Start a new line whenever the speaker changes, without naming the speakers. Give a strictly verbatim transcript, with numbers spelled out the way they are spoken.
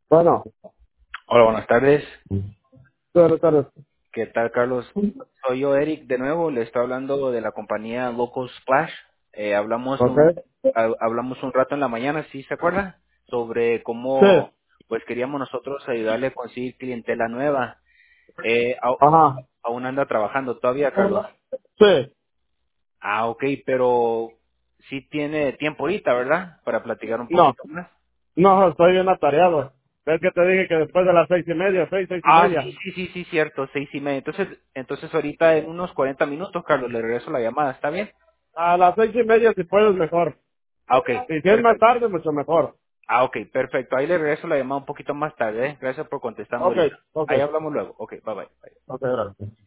Bueno,
Hola, buenas tardes.
buenas tardes.
¿Qué tal, Carlos? Soy yo, Eric, de nuevo. Le estoy hablando de la compañía Local Splash. Eh, hablamos
Ok.
un ha- hablamos un rato en la mañana, ¿sí se acuerda? Sobre
Sí.
cómo pues queríamos nosotros ayudarle a conseguir clientela nueva. Eh, au-
Ajá.
aún anda trabajando todavía, Carlos.
Sí.
Ah, ok, pero sí tiene tiempo ahorita, ¿verdad? Para platicar un
No,
poquito más.
no, estoy bien atareado. ¿Ves que te dije que después de las seis y media, seis, seis y
Ah,
media?
sí, sí, sí, sí, cierto, seis y media. Entonces, entonces ahorita en unos cuarenta minutos, Carlos, le regreso la llamada, ¿está bien?
A las seis y media si puedes mejor.
Ah, ok,
Y si es más
perfecto.
tarde, mucho mejor.
Ah, ok, perfecto. Ahí le regreso la llamada un poquito más tarde. ¿Eh? Gracias por contestarme
Ok,
ahorita.
ok.
Ahí hablamos luego. Ok, bye bye. Bye.
Ok, gracias.